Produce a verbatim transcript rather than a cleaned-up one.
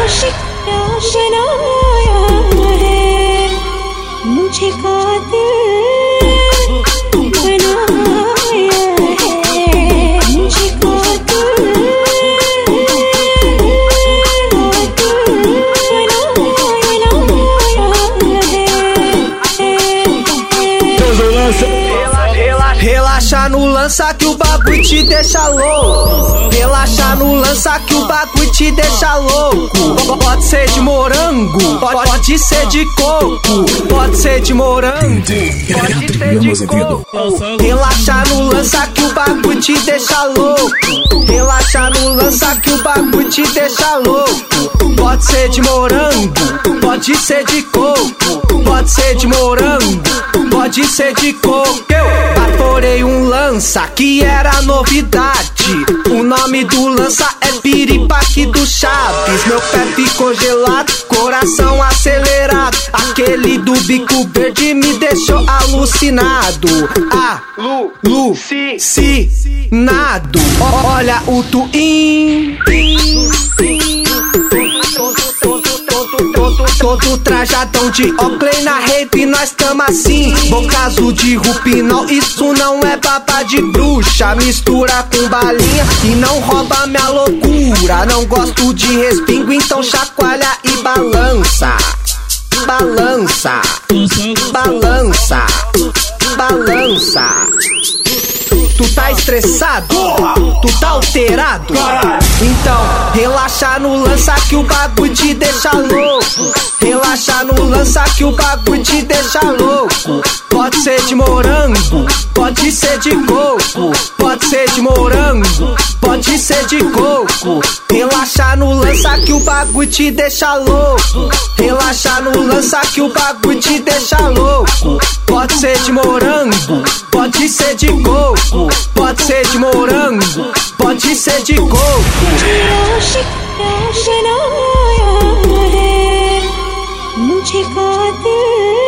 आशिक बनाया है, मुझे कातिल बनाया है, मुझे कातिल Relaxa no lança que o bagulho te deixa louco. Relaxa no lança que o bagulho te deixa louco. Pode ser de morango, pode, pode ser de coco. Pode ser de morango, pode ser de coco. Relaxa no lança que o bagulho te deixa louco. Relaxa no lança que o bagulho te deixa louco. Pode ser de morango, pode ser de coco. Pode ser de morango, pode ser de coco. Eu baforei um lança que era novidade. O nome do lança é Piripaque do Chaves. Meu pé ficou gelado, coração acelerado. Aquele do bico verde me deixou alucinado. Ah, Lu, Lu, si, si, nado. Olha o twin. Todo trajadão de Oakley na rave, nós tamo assim. Boca azul de Rupinol, isso não é baba de bruxa. Mistura com balinha e não rouba minha loucura. Não gosto de respingo, então chacoalha e balança. Balança, balança, balança. Tu tá estressado? Tu tá alterado? Então relaxa no lança que o bagulho te deixa louco. Relaxa no lança que o bagulho te deixa louco. Pode ser de morango, pode ser de coco. Pode ser de morango, pode ser de coco. Relaxa no lança que o bagulho te deixa louco. Relaxa no lança que o bagulho te deixa louco. Pode ser de morango, pode ser de coco. Pode ser de morango, pode ser de coco. आशिक बनाया है, मुझे कातिल